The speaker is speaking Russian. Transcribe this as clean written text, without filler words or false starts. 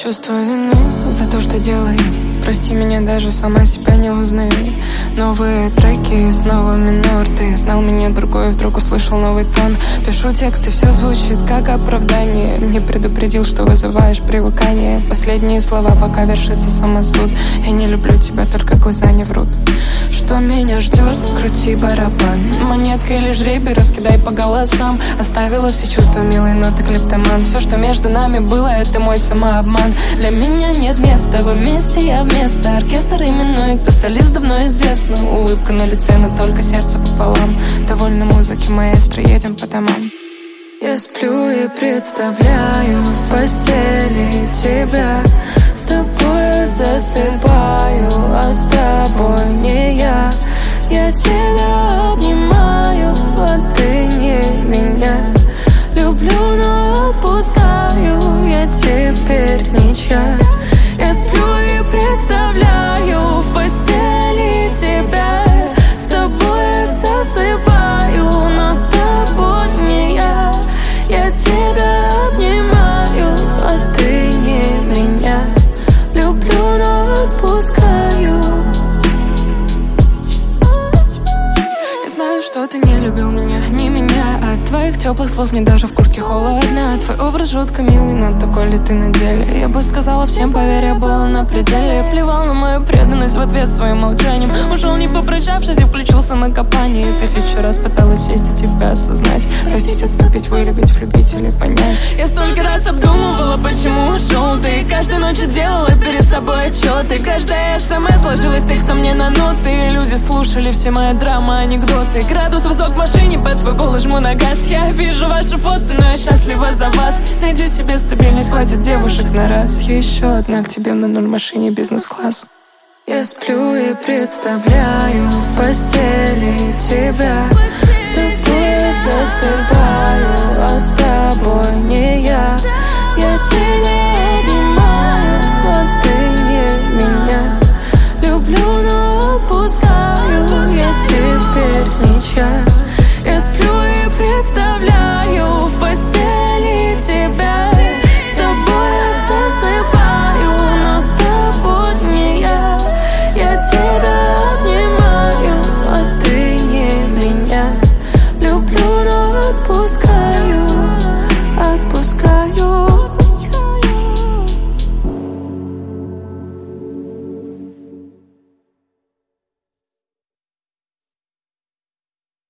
Чувство вины за то, что делаю. Прости меня, даже сама себя не узнаю. Новые треки, снова минор. Ты знал меня другой, вдруг услышал новый тон. Пишу текст, и все звучит как оправдание. Не предупредил, что вызываешь привыкание. Последние слова, пока вершится самосуд. Я не люблю тебя, только глаза не врут. Что меня ждет? Крути барабан. Монетка или жребий, раскидай по голосам. Оставила все чувства, милый, но ты клептоман. Все, что между нами было, это мой самообман. Для меня нет места, вы вместе, я вместо. Оркестр именной, кто солист, давно известно. Улыбка на лице, но только сердце пополам. Довольно музыки, маэстро, едем по домам. Я сплю и представляю в постели тебя. С тобой засыпаю, а с тобой не я. Я тебя обнимаю, а ты не меня. Люблю, но отпускаю, я теперь ничья. Я сплю и представляю в постели тебя. С тобой засыпаю, но с тобой не я. Я тебя обнимаю, а ты не меня. Люблю, но отпускаю. Я знаю, что ты не любил меня, не меня. От твоих теплых слов мне даже в куртке холодно. Твой образ жутко милый, но такой ли ты на деле? Я бы сказала всем, поверь, я была на пределе. Я плевал на мою преданность в ответ своим молчанием. Ушел не попрощавшись и включился на копание. 1000 раз пыталась сесть и тебя осознать. Простить, отступить, вылюбить, влюбить или понять. Я столько раз обдумывала, почему ушел ты. Каждой ночью делала перед собой отчеты. Каждая смс сложилась текстом мне на ноты. Люди слушали все мои драмы, анекдоты. Градус высок в машине, под твой голос жму на газ. Я вижу ваши фото, но я счастлива за вас. Найди себе стабильность, хватит девушек на раз. Еще одна к тебе на 0 машине бизнес-класс. Я сплю и представляю в постели тебя. С тобой засыпаю, а с тобой не я. Я тебя